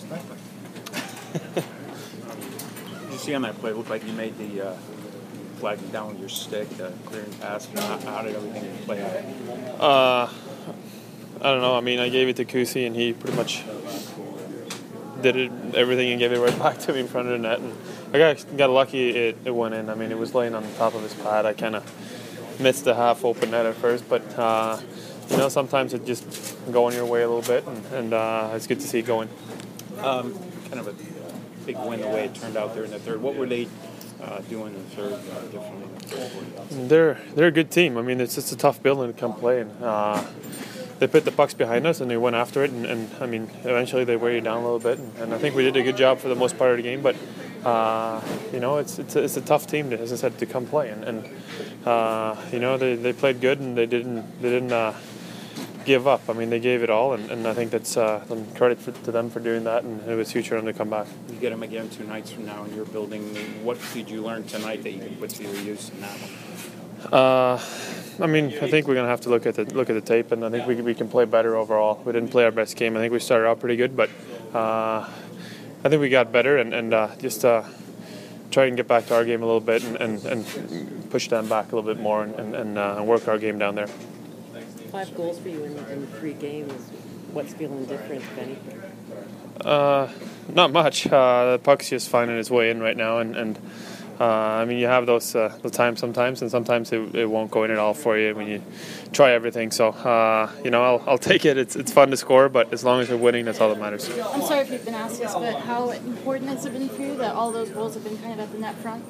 Did you see on that play? It looked like you made the flagging down with your stick, clearing pass. How did everything play out? I don't know. I mean, I gave it to Kusi, and he pretty much did everything and gave it right back to me in front of the net. And I got lucky it went in. I mean, it was laying on the top of his pad. I kind of missed the half open net at first, but sometimes it just going your way a little bit, and it's good to see it going. Kind of a big win the way it turned out there in the third. What were they doing in the third differently? They're a good team. I mean, it's just a tough building to come play in. They put the pucks behind us and they went after it, and I mean, eventually they weighed you down a little bit, and I think we did a good job for the most part of the game. But it's a tough team, as I said, to come play, and they played good, and they didn't give up. I mean, they gave it all, and I think that's credit to them for doing that, and it was huge for them to come back. You get them again 2 nights from now in your building. What did you learn tonight that you can put to your use in that one? I mean, I think we're gonna have to look at the tape, and I think we can play better overall. We didn't play our best game. I think we started out pretty good, but I think we got better, and just try and get back to our game a little bit, and push them back a little bit more, and work our game down there. 5 goals for you in 3 games. What's feeling different, if anything? Not much. The puck's just finding its way in right now, and I mean, you have those the time sometimes, and sometimes it won't go in at all for you when you try everything. So I'll take it. It's fun to score, but as long as we're winning, that's all that matters. I'm sorry if you've been asked this, but how important has it been for you that all those goals have been kind of at the net front?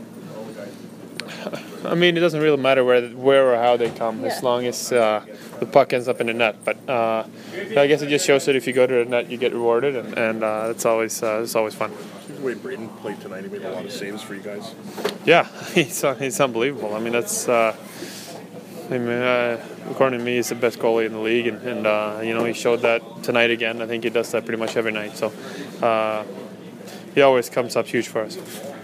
I mean, it doesn't really matter where or how they come, as long as the puck ends up in the net. But I guess it just shows that if you go to the net, you get rewarded, and it's always fun. The way Braden played tonight, he made a lot of saves for you guys. Yeah, he's unbelievable. I mean, that's according to me, he's the best goalie in the league, and he showed that tonight again. I think he does that pretty much every night. So he always comes up huge for us.